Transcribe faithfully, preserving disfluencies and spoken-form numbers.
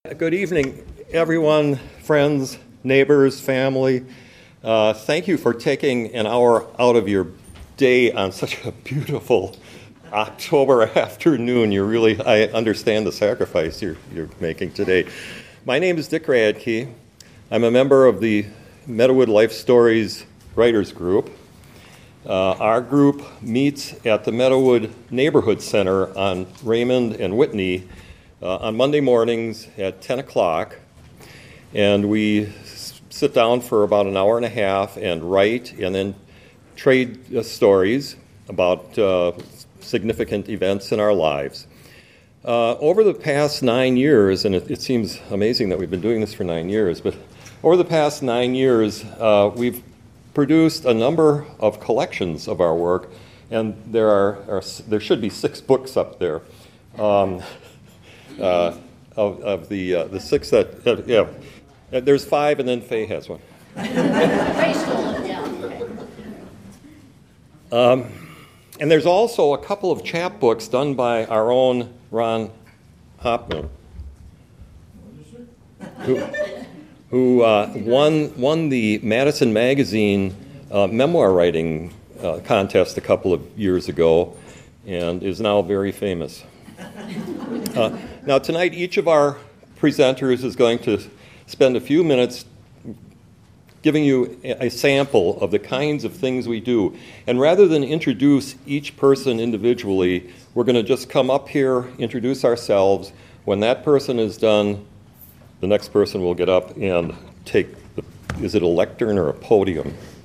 Good evening, everyone, friends, neighbors, family. Uh, thank you for taking an hour out of your day on such a beautiful October afternoon. You really, I understand the sacrifice you're, you're making today. My name is Dick Radke. I'm a member of the Meadowood Life Stories Writers Group. Uh, our group meets at the Meadowood Neighborhood Center on Raymond and Whitney Uh, on Monday mornings at ten o'clock, and we s- sit down for about an hour and a half and write and then trade uh, stories about uh, significant events in our lives. Uh, over the past nine years, and it, it seems amazing that we've been doing this for nine years, but over the past nine years, uh, we've produced a number of collections of our work, and there are, are there should be six books up there. Um, Uh, of, of the uh, the six that uh, yeah, uh, there's five, and then Faye has one. Faye stole it down. Um, and there's also a couple of chapbooks done by our own Ron Hopman, who, who uh, won won the Madison Magazine uh, memoir writing uh, contest a couple of years ago, and is now very famous. Uh, now tonight, each of our presenters is going to spend a few minutes giving you a, a sample of the kinds of things we do. And rather than introduce each person individually, we're going to just come up here, introduce ourselves. When that person is done, the next person will get up and take the, is it a lectern or a podium?